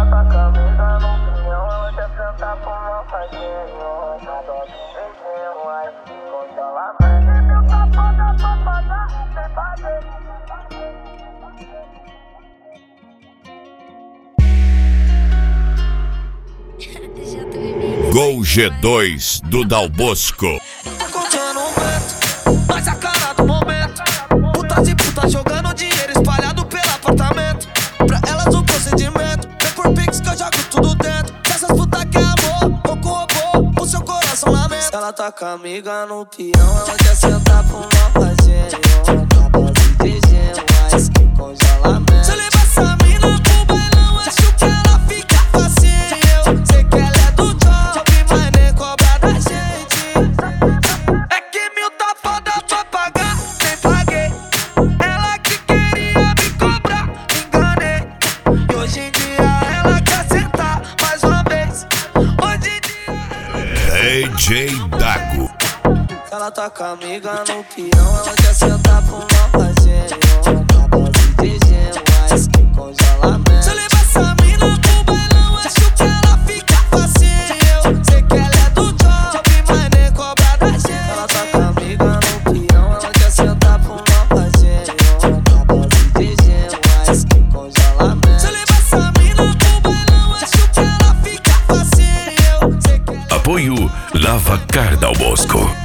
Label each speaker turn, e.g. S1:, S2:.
S1: tá camisa no pinhão, ela quer sentar com uma faquinha. Nada de beijinho, ai, congelamento. Meu safada pra pagar, sem fazer.
S2: Gol G2 do Dal Bosco.
S3: Tá contando um vento, mas a cara do momento. Putas e putas jogando dinheiro espalhado pelo apartamento. Pra elas o procedimento, vem por Pix que eu jogo tudo dentro. Se essas putas quer amor, ou com robô, o seu coração lamento. Ela tá com a amiga no peão, ela quer sentar pro uma fazinha. Na base de gelo, mas que congelamento. Se eu levar essa mina pro bailão, acho que ela fica facinho. Eu sei que ela é do job, mas nem cobra da gente. É que mil tá foda pra pagar, nem paguei. Ela que queria me cobrar, me enganei. E hoje em dia ela quer sentar mais uma vez. Hoje em dia
S2: DJ Dago.
S3: ela tá com a amiga no peão, ela quer sentar pro uma fazinha. Na base de gelo, mas que congelamento. Se eu levar essa mina pro bailão, acho que ela fica facinho. Eu sei que ela é do job, mas nem cobra da gente. Ela tá com a amiga no peão, ela quer sentar pro uma fazinha. Na base de gelo, mas que congelamento. Se eu levar essa mina pro bailão, acho que ela fica facinho. Eu sei que ela...
S2: Apoio Lavacar Dal Bosco.